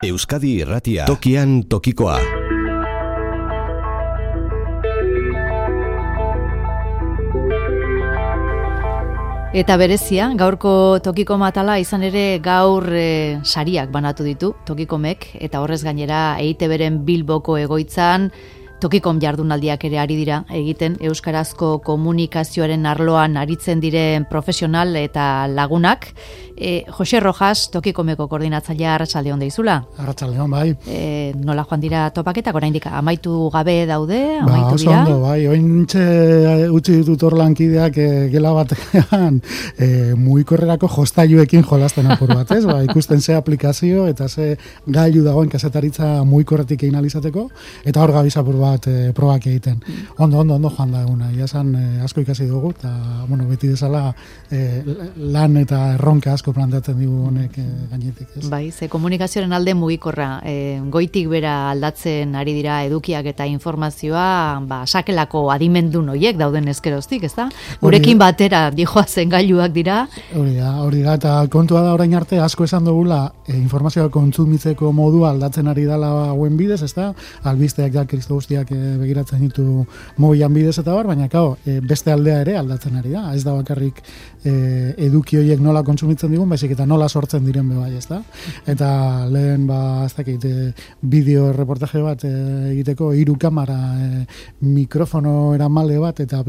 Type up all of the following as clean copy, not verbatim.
Euskadi Irratia, tokian tokikoa. Eta berezia, gaurko tokiko matala izan ere gaur sariak banatu ditu tokikomek, eta horrez gainera EITBren Bilboko egoitzan tokikom jardunaldiak ere ari dira egiten euskarazko komunikazioaren arloan aritzen diren profesional eta lagunak. Jose Rojas, tokikomeko koordinatzailea, arratsalde on deizula. Arratsalde on, bai. Nola joan dira topaketak, oraindik amaitu gabe daude, amaitu dira? Oso ondo, bai, ointxe utzi ditut hor lankideak gela batean mugikorrerako jostailuekin jolasten apur bat, ez? Ikusten ze aplikazio eta ze gailu dagoen kasetaritza mugikorretik egin alizateko, eta hor gabiz apur bat probak egiten. Ondo joan da eguna, jasan asko ikasi dugu, eta beti bezala lan eta erronka asko planteatzen digu honek gainetik, ez? Bai, ze komunikazioaren alde mugikorra, goitik bera aldatzen ari dira edukiak eta informazioa, sakelako adimendun horiek dauden ezkeroztik, ezta? Gurekin batera dijoazen gailuak dira. Hori da, eta kontua da orain arte asko esan dugula informazioa kontsumitzeko modua aldatzen ari dela hauen bidez, ezta? Albisteak ja kristo guztiak begiratzen ditu mobilan bidez eta baina beste aldea ere aldatzen ari da. Ez da bakarrik eduki horiek nola kontsumitzen digun, baizik eta nola sortzen diren bai, ezta? Eta lehen ez dakit bideo reportaje bat egiteko 3 kamera, mikrofono eramale bat eta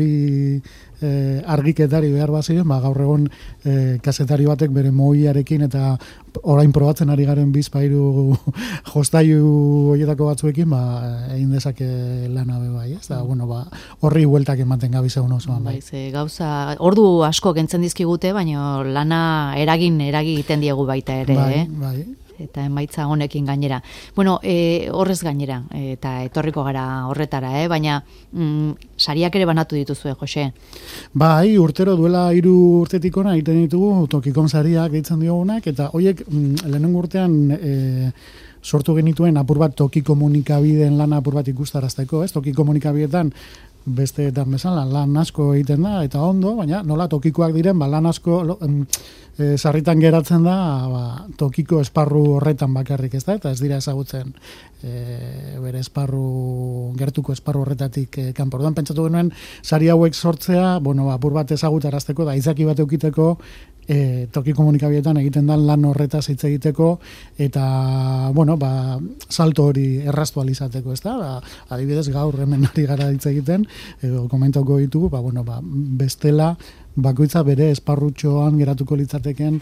2 argiketari behar baziren, gaur egon kazetari batek bere mobilarekin eta orain probatzen ari garen 2-3 jostailu horietako batzuekin egin dezake lana bai, ez da, horri bueltak ematen gabiz egun osoan. Bai, gauza, ordu asko kentzen dizkigute, baina lana eragin egiten diegu baita ere, Bai. Eta emaitza honekin gainera. Horrez gainera, eta etorriko gara horretara, baina sariak ere banatu dituzue, Jose? Bai, urtero duela 3 urtetik ona egiten ditugu tokikom sariak deitzen diogunak, eta horiek lehenengo urtean sortu genituen apur bat toki komunikabideen lana apur bat ikustarazteko, ez? Toki komunikabideetan besteetan bezala lan asko egiten da, eta ondo, baina nola tokikoak diren, lan asko sarritan geratzen da tokiko esparru horretan bakarrik, ez da? Eta ez dira ezagutzen bere gertuko esparru horretatik kanpo. Orduan pentsatu genuen sari hauek sortzea, apur bat ezagutarazteko da izaki bat eukiteko toki komunikabideetan egiten dan lan horretaz hitz egiteko eta salto hori erraztualizateko, ez da? Adibidez gaur hemen ari gara hitz egiten edo komentauko ditugu, bestela bakoitza bere esparrutxoan geratuko litzateken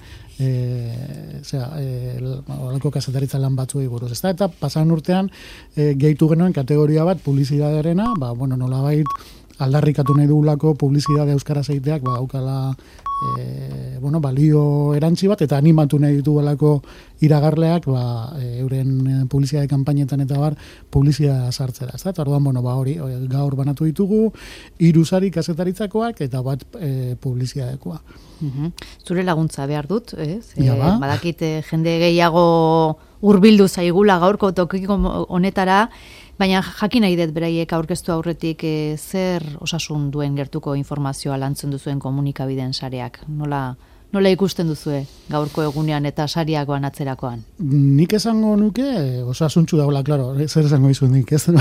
olako kasetaritza lan batzuei buruz, ez da? Eta pasan urtean gehitu genuen kategoria bat publizidadearena, nolabait aldarrikatu nahi dugulako publizidade euskaraz egiteak aukala balio erantzi bat, eta animatu nahi ditugulako iragarleak euren publizidade kanpainetan eta publizidadea sartzera, ez da? Eta orduan, hori gaur banatu ditugu 3 sari kazetaritzakoak eta bat publizidadekoa. Zure laguntza behar dut, ez? Badakit jende gehiago hurbildu zaigula gaurko tokiko honetara, baina jakin nahi dut beraiek aurkeztu aurretik zer osasun duen gertuko informazioa lantzen duzuen komunikabideen sareak. Nola ikusten duzue gaurko egunean eta sariak banatzerakoan? Nik esango nuke osasuntsu dagoela, klaro, zer esango dizu nik, ez?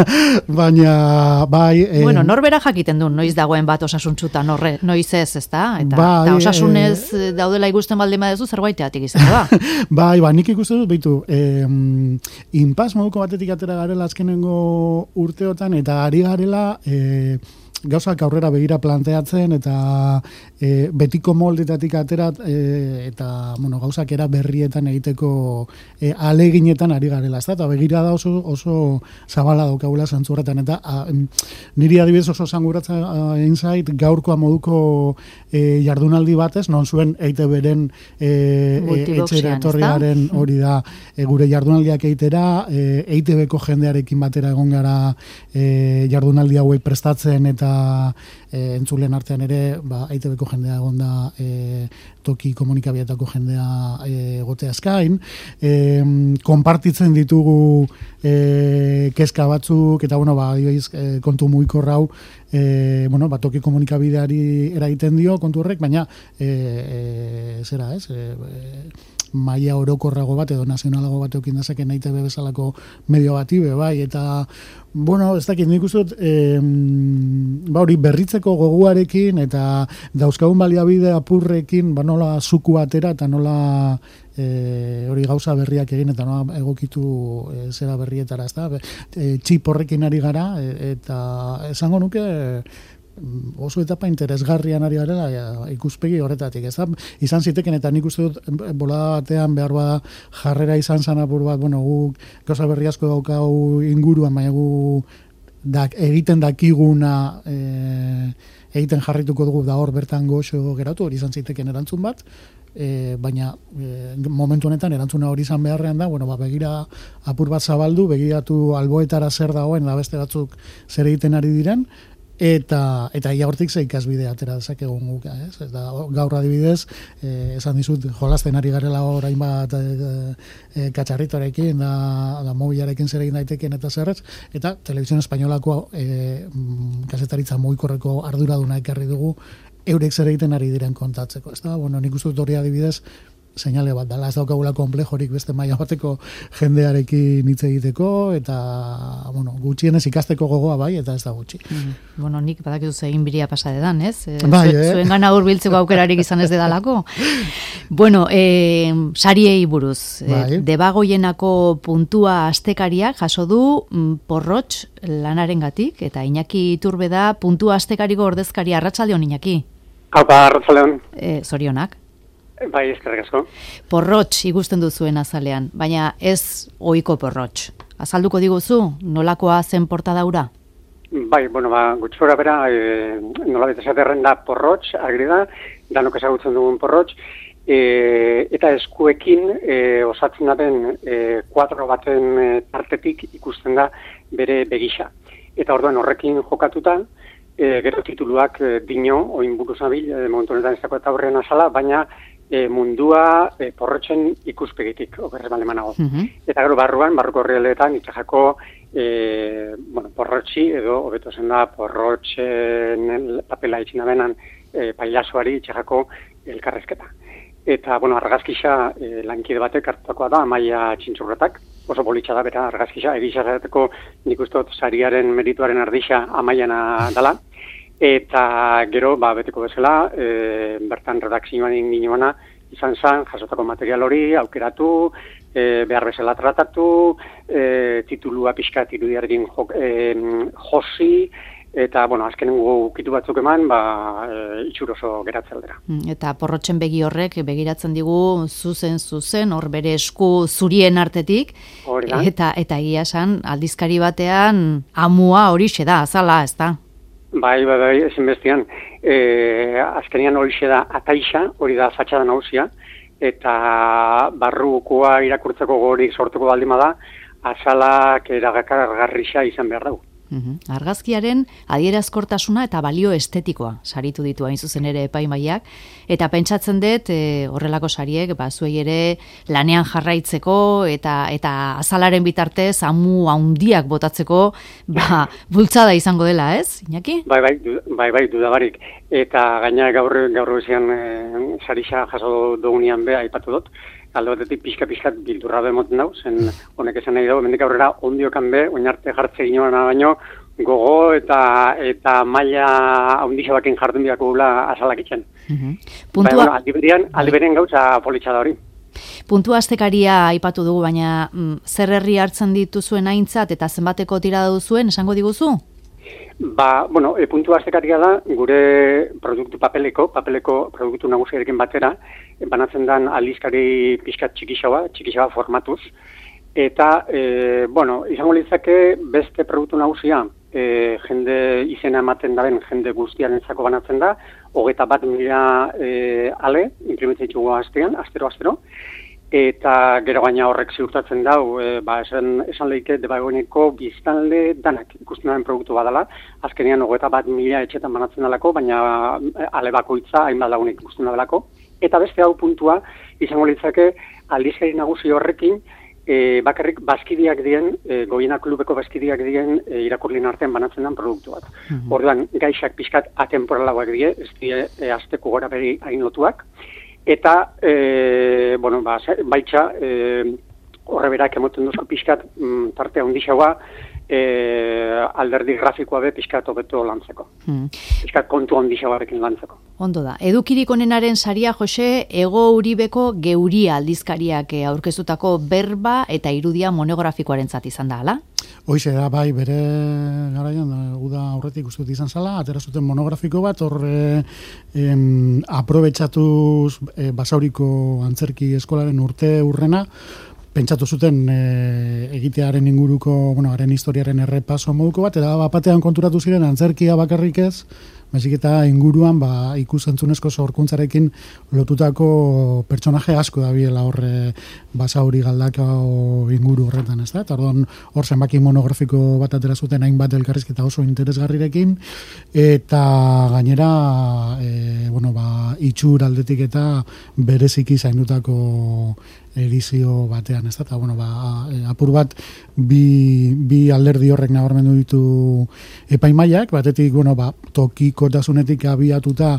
Baina, bai... norbera jakiten du, noiz dagoen bat osasuntsuta, noiz ez, ezta? Eta osasunez daudela ikusten baldin badezu, zerbaiteatik izango da? Bai, nik ikusten dut, behitu, inpas moduko batetik atera garela azkenengo urteotan, eta ari garela... gauzak aurrera begira planteatzen eta betiko moldetatik aterat eta gauzak era berrietan egiteko aleginetan ari garela, ez da? Eta begira da oso zabala daukagula zantzu horretan, eta niri adibidez oso zanguratzen egin zait gaurkoa moduko jardunaldi batez, non zuen EITBren etxera etorriaren hori da gure jardunaldiak egitera, EITBko jendearekin batera egon gara jardunaldi hauek prestatzen eta entzulen artean ere EITBko jendea egon da toki komunikabietako jendea egotea eskain, konpartitzen ditugu kezka batzuk eta kontu mugikorra hau toki komunikabideari eragiten dio kontu horrek, baina zera ez maila orokorrago bat edo nazionalago bat eukin dezaken EITB bezalako medio bati bai, eta bueno, ez dakit, nik uste dut hori berritzeko goguarekin eta dauzkagun baliabide apurrekin nola zuku atera eta nola hori gauza berriak egin eta nola egokitu zera berrietara, ez da? Txip horrekin ari gara eta esango nuke oso etapa interesgarrian ari garela ikuspegi horretatik, ez da? Izan ziteken eta nik uste dut bolada batean behar bada jarrera izan zan apur bat, bueno, guk gauza berri asko daukau inguruan, baina gu egiten dakiguna egiten jarrituko dugu da hor bertan goxo geratu, hori izan ziteken erantzun bat, baina momentu honetan erantzuna hori izan beharrean da, bueno, begira apur bat zabaldu, begiratu alboetara zer dagoen, da beste batzuk zer egiten ari diren, eta ia hortik zeikazbide atera dezakegun guk, ez? Eta gaur adibidez, esan dizut, jolasten ari garela orain bat katxarritorekin, da mobilarekin zer egin daiteken eta zerrez, eta Televisión Espainolako kazetaritza mugikorreko arduraduna ekarri dugu, eurek zer egiten ari diren kontatzeko, ez da? Bueno, nik uste dut hori adibidez, seinale bat dela, ez daukagula konplejorik beste maila bateko jendearekin hitz egiteko, eta, bueno, gutxienez ikasteko gogoa bai, eta ez da gutxi. Bueno, nik badakizu egin biria pasadedan, ez? Zuen gana hurbiltzeko aukerarik izan ez dedalako. Bueno, sariei buruz. Debagoienako puntua astekariak jaso du Porrotx lanarengatik, eta Iñaki Iturbe da puntua astekariko ordezkaria. Arratsaldeon, Iñaki. Aupa, arratsaldeon. Zorionak. Bai, eskerrik asko. Porrotx ikusten duzuen azalean, baina ez ohiko Porrotx. Azalduko diguzu, nolakoa zen portadaura? Bai, bueno, gutxora bera, nolabait esaterren da Porrotx, agri da, danok ezagutzen dugun Porrotx, eta eskuekin osatzen daten kuadro baten tartetik ikusten da bere begisa. Eta orduan horrekin jokatuta, gero tituluak dino, oin buruz nabil, momentu honetan ez dago eta horrean azala, baina mundua Porrotxen ikuspegitik, okerrez balemanago. Eta gero barruko horreletan itxajako Porrotxi edo hobeto zen da Porrotxen papela itxina benan pailazoari itxajako elkarrezketa. Eta, argazkisa lankide batek hartutakoa da, Amaia Txintxurretak, oso politxa da bera argazkisa, egisa zateko nik ustot sariaren merituaren ardisa Amaiana dela. Eta gero, beteko bezala, bertan redakzioan inginoana izan zen, jasotako material hori, aukeratu, behar bezala tratatu, titulua pixkat irudiarekin josi, eta, azkenengo ukitu batzuk eman, itxur oso geratze aldera. Eta Porrotxen begi horrek begiratzen digu zuzen, hor bere esku zurien artetik, eta egia esan, aldizkari batean amua horixe da, azala, ez da? Bai, ezin bestian. Azkenian horixe da ataixa, hori da fatxada nagusia, eta barrukoa irakurtzeko gogorik sortuko baldima da, azalak eragargarrixa izan behar dugu. Argazkiaren adierazkortasuna eta balio estetikoa saritu ditu hain zuzen ere epaimaiak, eta pentsatzen dut horrelako sariek zuei ere lanean jarraitzeko eta azalaren bitartez amu handiak botatzeko bultzada izango dela, ez, Iñaki? Bai, dudabarik. Eta gaina gaur ezean sarisa jaso dugunean beha aipatu dut, alde batetik pixka-pixkat bildurra bemoten dau, zen honek esan nahi dago, mendik aurrera ondiokan be, oinarte jartze ginoan baino, gogo eta maila haundixo bakin jardun biako gula azalak itxen. Aldiberian gauza politxa da hori. Puntua astekaria aipatu dugu, baina zer herri hartzen dituzuen aintzat eta zenbateko tirada duzuen, esango diguzu? Puntua astekaria da gure produktu papeleko produktu nagusiarekin batera, banatzen den aldizkari pixkat txikixoa formatuz, eta, izango litzake beste produktu nagusia, jende izena ematen daren jende guztiarentzako banatzen da, 21.000 ale, imprimitzen ditugu astero, eta gero gaina horrek ziurtatzen dau, esan lehike debagoeneko biztanle danak ikusten daren produktu badala, azkenean 21.000 etxetan banatzen dalako, baina ale bakoitza hainbat lagunek ikusten dalako, eta beste hau puntua izango litzake aldizkari nagusi horrekin, bakarrik bazkidiak dien, goiena klubeko bazkidiak dien irakurlien artean banatzen den produktu bat. Orduan, gaixak pixkat atemporalagoak die, ez die azteko gora beri hain lotuak, Eta, baitxa, horreberak emoten duzu pixkat tartea hundixaua, alderdi grafikoa be pixkat hobeto lantzeko. Pixkat kontu hundixauarekin lantzeko. Ondo da. Edukirik onenaren saria, Jose, Ego Uribeko Geuria aldizkariak aurkeztutako berba eta irudia monografikoarentzat izan da, ala? Hoize da, bai, bere garaian, uda aurretik uste dut izan zala, atera zuten monografiko bat, aprobetxatuz Basauriko antzerki eskolaren urte urrena, pentsatu zuten egitearen inguruko, haren historiaren errepaso moduko bat, eta batean konturatu ziren antzerkia bakarrik ez, baizik eta inguruan ikusentzunezko sorkuntzarekin lotutako pertsonaje asko dabiela horre Basauri Galdakao inguru horretan, ez da? Eta hor zenbaki monografiko bat atera zuten hainbat elkarrizketa oso interesgarrirekin, eta gainera itxur aldetik eta bereziki zaindutako edizio batean, ez da? Eta, apur bat, bi alderdi horrek nabarmendu ditu epaimaiak, batetik, tokikotasunetik abiatuta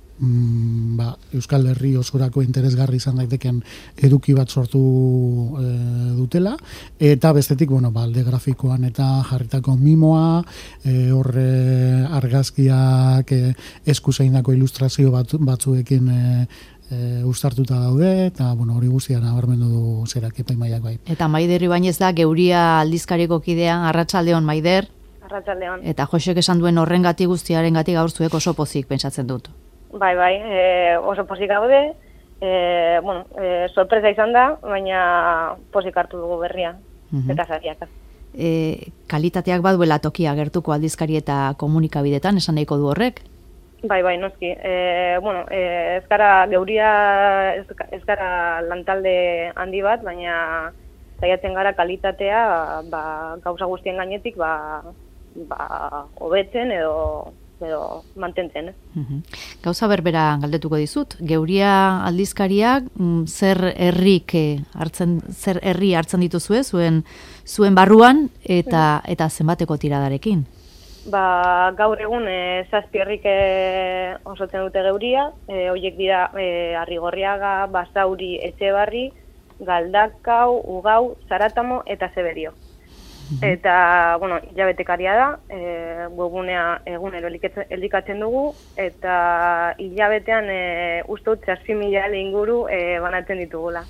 Euskal Herri osorako interesgarri izan daiteken eduki bat sortu dutela, eta bestetik, alde grafikoan eta jarritako mimoa, horre argazkiak eskuzaindako ilustrazio batzuekin uztartuta daude, eta hori guztian nabarmendu du zerak epaimaiak bai. Eta Maider Ibañez da Geuria aldizkariko kidea, Arratsaldeon Maider. Arratsaldeon. Eta Josek esan duen horrengatik guztiarengatik gaur zuek oso pozik pentsatzen dut. Bai, oso pozik gaude. Sorpresa izan da, baina pozik hartu dugu berria. Eta zariak. Kalitateak baduela tokia gertuko aldizkari eta komunikabidetan, esan nahiko du horrek? Bai, noski. Ez gara Geuria, ez gara lantalde handi bat, baina saiatzen gara kalitatea gauza guztien gainetik hobetzen edo mantentzen. Gauza berbera galdetuko dizut. Geuria aldizkariak zer herri hartzen dituzue zuen barruan eta zenbateko tiradarekin? Gaur egun 7 herrik osotzen dute Geuria, horiek dira Arrigorriaga, Basauri, Etxebarri, Galdakao, Ugau, Zaratamo eta Zeberio. Eta, hilabetekaria da, webgunea egunero elikatzen dugu, eta hilabetean uste dut 6.000 inguru banatzen ditugula.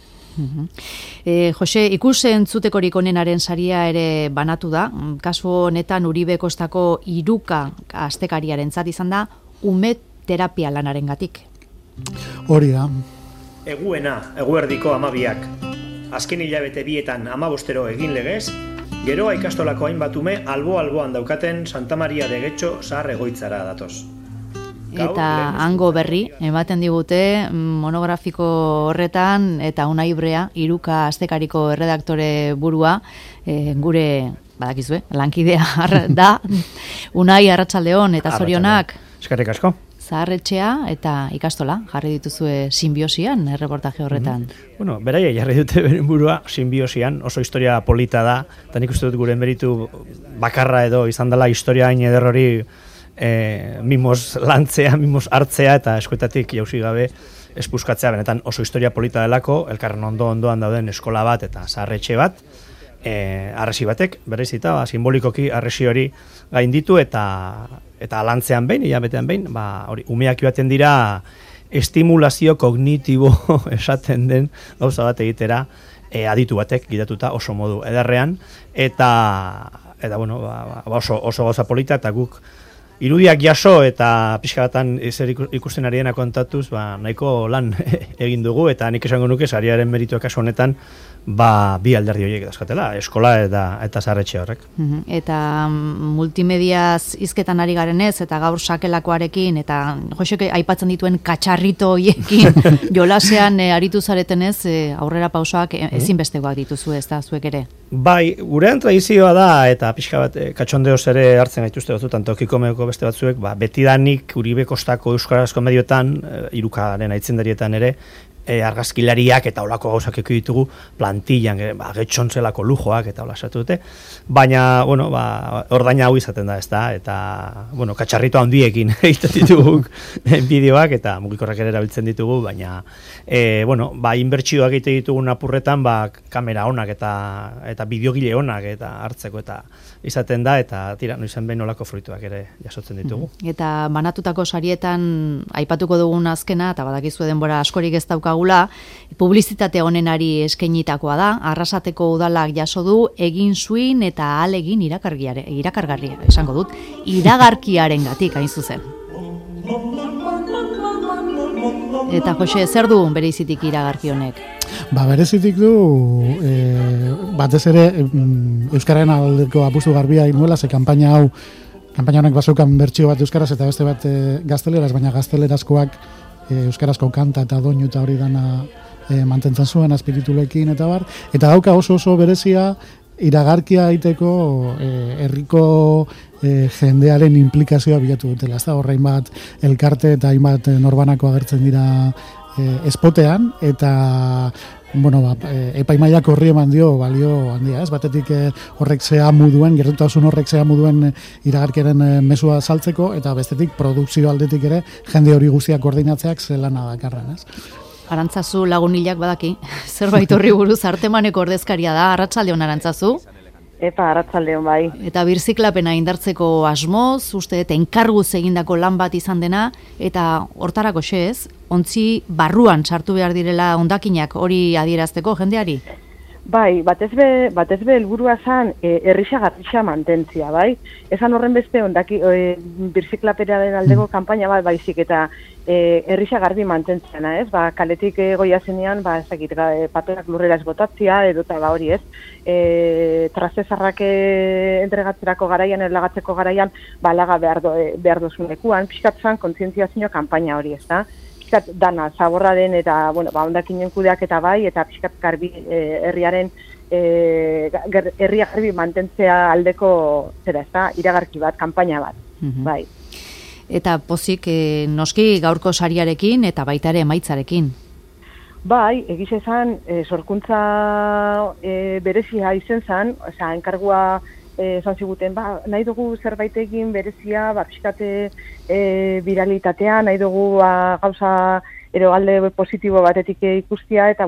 Jose, ikusen-entzutekorik onenaren saria ere banatu da, kasu honetan Uribe Kostako Iruka astekariarentzat izan da, ume terapia lanarengatik. Hori da. Eguerdiko 12ak. Azken hilabete bietan 15 egin legez, geroa ikastolako hainbat ume albo-alboan daukaten Santa Maria de Getxo zahar egoitzara datoz. Eta hango berri, ematen digute monografiko horretan, eta Unai Brea, Iruka astekariko erredaktore burua, gure, badakizue, lankidea da, Unai Arratsaldeon eta zorionak. Eskerrik asko. Zaharretxea eta ikastola, jarri dituzue sinbiosian, erreportaje horretan. Beraia jarri dute beren burua sinbiosian, oso historia polita da, eta nik uste dut gure meritu bakarra edo izan dela historia hain eder hori mimos lantzea, mimos hartzea eta eskuetatik jauzi gabe espuskatzea, benetan oso historia polita delako, elkarren ondoan dauden eskola bat eta zaharretxe bat, arresi batek, berezita, simbolikoki arresi hori gainditu eta lantzean behin, hilabetean behin, umeak joaten dira estimulazio kognitibo esaten den gauza bat egitera, aditu batek gidatuta oso modu ederrean, eta oso gauza polita, eta guk irudiak jaso eta pixka batan zer ikusten ariena kontatuz, nahiko lan egin dugu, eta nik esango nuke sariaren merituak kasu honetan, bi alderdi horiek dazkatela, eskola eta zaharretxe horrek. Eta multimediaz hizketan ari garenez, eta gaur sakelakoarekin, eta Josek aipatzen dituen katxarrito horiekin jolasean aritu zaretenez, aurrera pausoak ezinbestekoak dituzu, ez da, zuek ere? Bai, gurean tradizioa da, eta pixka bat katxondeoz ere hartzen gaituzte batzutan tokikomeko beste batzuek, betidanik Uribe Kostako euskarazko medioetan, Irukaren aitzindarietan ere, argazkilariak eta olako gauzak eko ditugu plantillan, getxontzelako lujoak eta hola esatu dute, baina, bueno, ordaina hau izaten da, ezta, eta, bueno, katxarrito handiekin egiten ditugu bideoak eta mugikorrak ere erabiltzen ditugu, baina, bueno, inbertsioak egiten ditugun apurretan, kamera onak eta bideogile onak eta hartzeko eta izaten da, eta tira, noizen behin olako fruituak ere jasotzen ditugu. Eta banatutako sarietan aipatuko dugun azkena, eta badakizu denbora askorik ez daukagula, publizitate honenari eskainitakoa da, Arrasateko udalak jaso du egin zuin eta ahalegin irakargarria, esango dut, iragarkiarengatik hain zuzen. Eta Jose, zer du bereizitik iragarki honek? Berezitik du, batez ere, Euskararen aldeko apustu garbia inuela, ze kanpaina honek bazeukan bertsio bat euskaraz eta beste bat gazteleraz, baina gaztelerazkoak euskarazko kanta eta doinu eta hori dana mantentzen zuen azpititulekin eta bar, eta dauka oso berezia iragarkia egiteko herriko jendearen implikazioa bilatu dutela, ez da horrein bat elkarte eta hainbat norbanako agertzen dira espotean, eta bueno, epaimaiak horri eman dio balio handia, ez? Batetik horrek zea muduen, gertutasun horrek zea muduen iragarkiaren mesua saltzeko, eta bestetik produkzio aldetik ere jende hori guztiak koordinatzeak zelana dakarren, ez? Arantzazu lagunilak badaki, zerbait horri buruz Artemaneko ordezkaria da, Arratsaldeon Arantzazu? Arratsaldeon bai. Eta birziklapena indartzeko asmoz, uste enkarguz egindako lan bat izan dena, eta hortarako xez, ontzi barruan sartu behar direla hondakinak hori adierazteko jendeari? Bai, batez be helburua zan herrisa mantentzia, bai? Esan horren beste birziklaperaren aldeko kanpaina bat baizik eta herrisa garbi mantentziana, ez? Kaletik goia zenean, ezakit, paperak lurrera ez botatzia, edota hori, ez? Trastezarrak entregatzerako garaian, erlagatzeko garaian, laga behar dozun lekuan, pixkat zan kontzientziazio kanpaina hori, ez da? Pixkat dana, zaborraren eta, ondakinen kudeak eta bai, eta pixkat garbi herriaren herria garbi mantentzea aldeko, zera, ez da, iragarki bat, kanpaina bat, bai. Eta pozik noski gaurko sariarekin eta baita ere emaitzarekin. Bai, egiz esan, sorkuntza berezia izen zan, enkargua esan ziguten, nahi dugu zerbait egin berezia, pixkate viralitatea, nahi dugu gauza alde positibo batetik ikustia, eta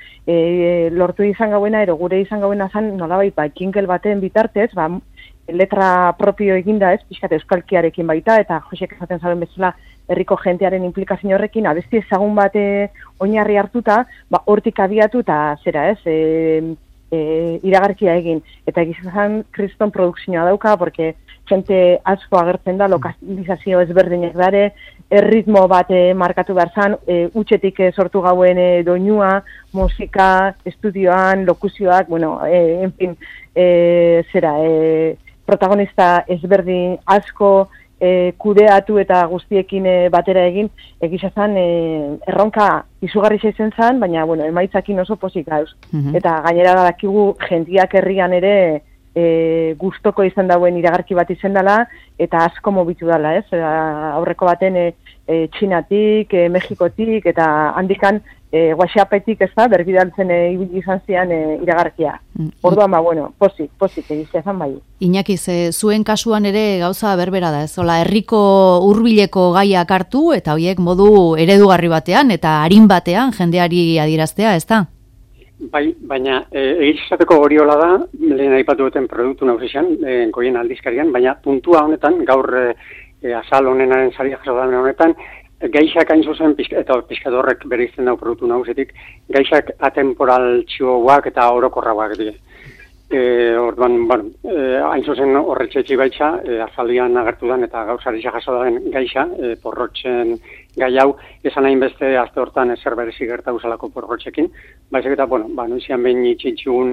lortu izan gauena, gure izan gauena zan, nolabait, jingle baten bitartez, letra propio eginda, ez, pixkat euskalkiarekin baita, eta Josek esaten zaren bezala herriko jentearen implikazio horrekin, abesti ezagun bat oinarri hartuta, hortik abiatu eta zera, ez, iragarkia egin. Eta egizan kriston produkzioa dauka, porque jente asko agertzen da, lokalizazio ezberdinek dare, erritmo bat markatu behar zan, utxetik sortu gauen doinua, musika, estudioan, lokuzioak, en fin, zera, protagonista ezberdin asko kudeatu eta guztiekin batera egin, egizazan erronka izugarri izen zen, baina emaitzakin oso pozik gauz. Eta gainera dakigu jendiak herrian ere gustoko izan dauen iragarki bat izan dela, eta asko mobitu dela, ez? Aurreko baten Txinatik, Mexikotik, eta handikan WhatsAppetik, ez da, berbidaltzen ibili izan zian iragarkia. Orduan, pozik egizia bai. Iñaki, zuen kasuan ere gauza berbera da, ez? Herriko hurbileko gaiak hartu, eta horiek modu eredugarri batean, eta arin batean jendeari adieraztea, ez da? Bai, baina egizateko hori hola da, lehen aipatu duten produktu nauzizan, goien aldizkarian, baina puntua honetan, gaur azal honenaren saria jaso da honetan, gaixak hain zuzen, eta pizkadorrek bere izten dau produktu nauzetik, gaixak atemporal txioak eta orokorrauak die. Orduan, hain zuzen horretxetxi baitza, azaldian agertu dan eta gauzari jaso den gaixa, porrotxen gai hau, esan hain beste azte hortan ezer berezi gerta uzalako porrotxekin, baizik eta, noizian behin itxintxugun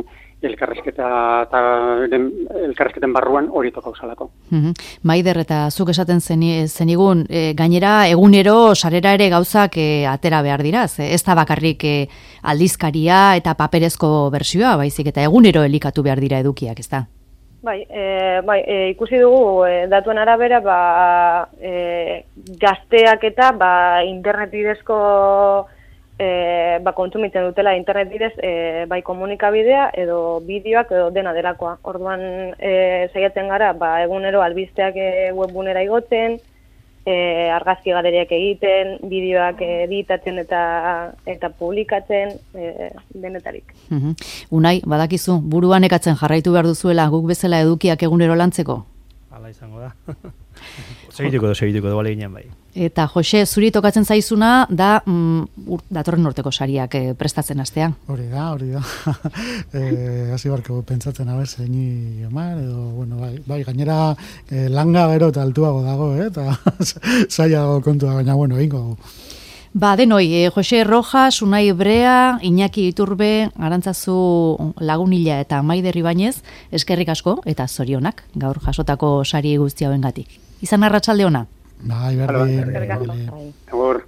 elkarrezketen barruan hori toka uzalako. Maider, eta zuk esaten zenigun, gainera egunero sarera ere gauzak atera behar dira, ez da bakarrik aldizkaria eta paperezko bertsioa, baizik eta egunero elikatu behar dira edukiak, ez da? Ikusi dugu datuen arabera, gazteak eta internet bidezko kontsumitzen dutela internet bidez, bai komunikabidea edo bideoak edo dena delakoa. Orduan saiatzen gara, egunero albisteak webbunera igotzen, argazki galeriak egiten, bideoak editatzen eta publikatzen, denetarik. Unai, badakizu, buruan ekatzen jarraitu behar duzuela guk bezala edukiak egunero lantzeko? Hala izango da. Segituko du, bale ginen bai. Eta Jose, zuri tokatzen zaizuna da datorren urteko sariak prestatzen astea. Hori da. Hasi barko pentsatzen zeini emar, edo, bueno, bai, gainera langa gero eta altuago dago, eta zailago kontua, baina, bueno, ingo. Denoi, Jose Rojas, Unai Brea, Iñaki Iturbe, Arantzazu Lagunila eta Maider Ibañez, eskerrik asko eta zorionak gaur jasotako sari guzti hauengatik. Izan arratsalde ona. Bai, berdin. Eskerrik asko. Agur.